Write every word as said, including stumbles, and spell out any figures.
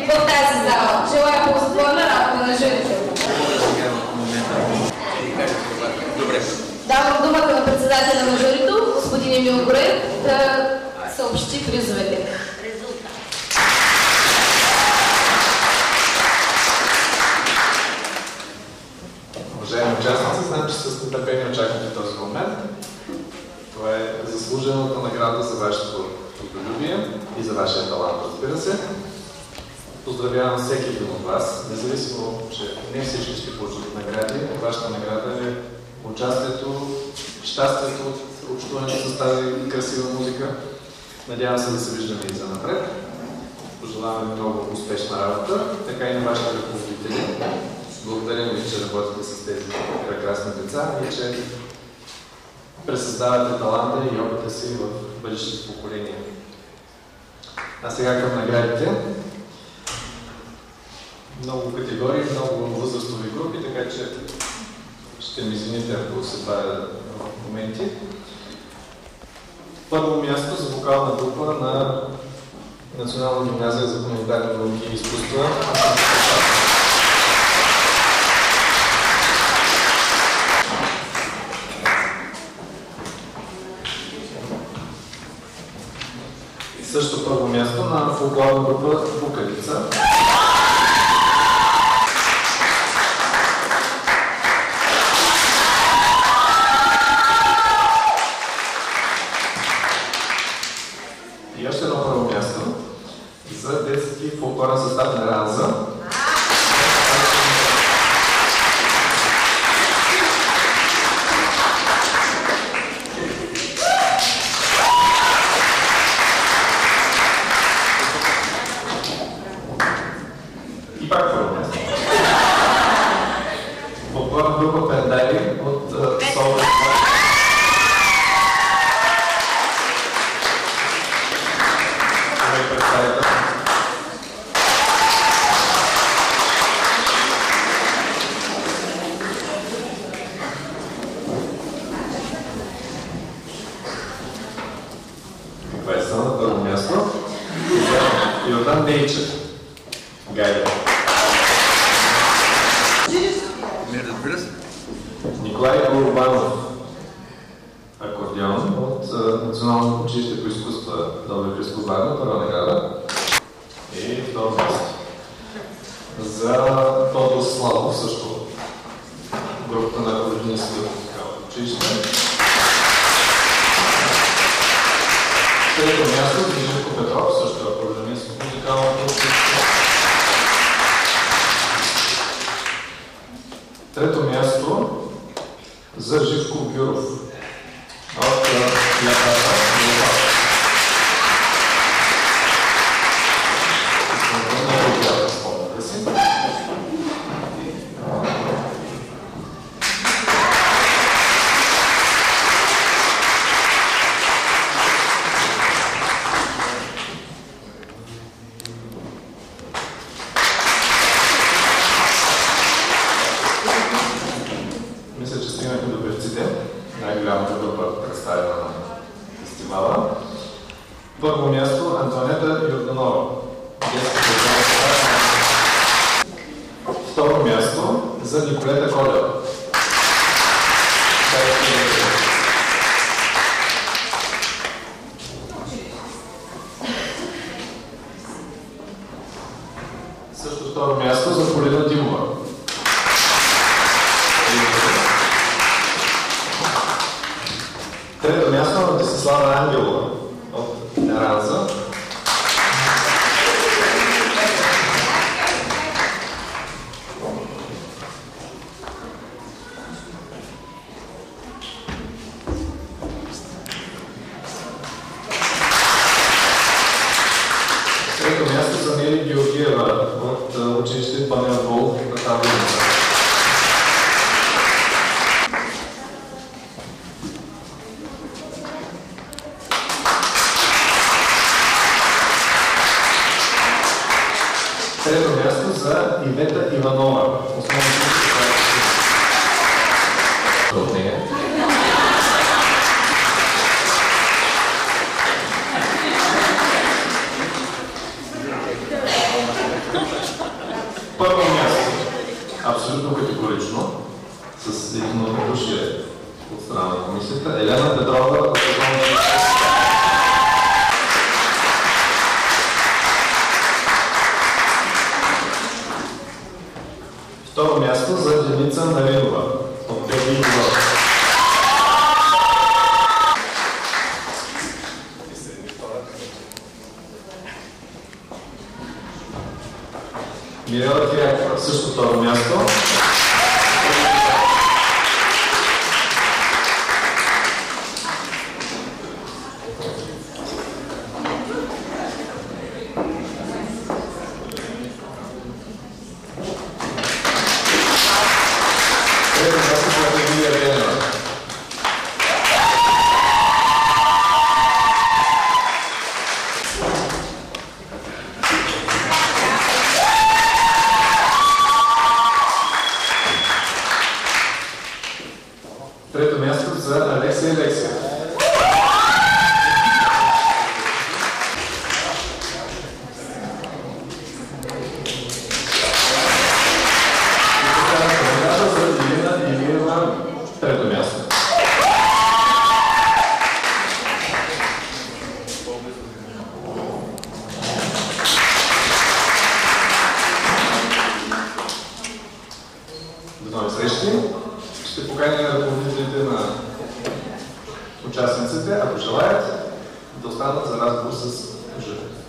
в тази зала. Желая ползотворна работа на журито. Давам думата на председателя на журито, господин Емил Горев, да съобщи призовете. Уважаеми участници, знам, че с нетърпение очаквате този момент. Това е заслужената награда за вашето трудолюбие и за вашия талант, разбира се. Поздравявам всеки един от вас, независимо, че не всички ще получат награди. Вашата награда е участието, щастието от общуването с тази красива музика. Надявам се да се виждаме и за напред. Пожелавам ви много успешна работа, така и на вашите ръководители. Благодарим ви, че работите с тези прекрасни деца и че пресъздавате таланта и опита си в бъдещите поколения. А сега към наградите. Много категории, много възрастови групи, така че ще ми извините, ако се бавя в моменти. Първо място за вокална група на Национална гимназия за хуманитарни науки и изкуства. Също първо място на фолклорна група Букалица. И още едно първо място за детски фолклорен състав на Ранза. И пак първо място. Фолклорна група Пендари от Солове. Това е само на първо място. Йордан Дейчев. Гайда. Николай Горбанов. Акордеон от Националното училище по изкуства Долна Христо Варна, първа награда. И второ място. За Тодор Славов също. Групата на Родинското музикално училище. Трето място за Живко Петров, също е Родинското музикално училище. Трето място за Живко Гюров от Ятата. Мисля, че стигнахме до певците, най-голямата група представена на фестивала. Първо място Антонета Йорданова. Второ място за Николета Колева. Също второ място за Полина Димова. Трето място на Десислава Ангелова от Ранза. Трето място за Нели Георгиева от училище Панел Бол на Тавлината. Трето място за Ивета Иванова. От нея. абсолютно категорично, с единодушие от страна на комисията, Елена Петрова от Второ място за Деница Маринова от Петникова. Мирела Кирякова, също второ място. Трето място за Алексия Алексия. За Илина Илиева, трето място. До нови срещи. Ще поканя ръководителите на участниците, ако желаят, да останат за разговор с журито.